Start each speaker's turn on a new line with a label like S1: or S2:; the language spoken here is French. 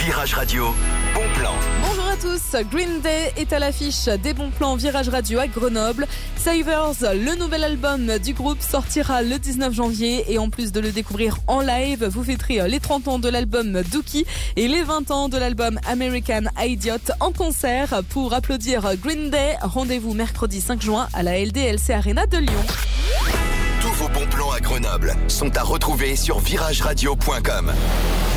S1: Virage Radio, bon plan.
S2: Bonjour à tous, Green Day est à l'affiche des bons plans Virage Radio à Grenoble. Savers, le nouvel album du groupe, sortira le 19 janvier et en plus de le découvrir en live, vous fêterez les 30 ans de l'album Dookie et les 20 ans de l'album American Idiot en concert. Pour applaudir Green Day, rendez-vous mercredi 5 juin à la LDLC Arena de Lyon.
S1: Tous vos bons plans à Grenoble sont à retrouver sur virageradio.com.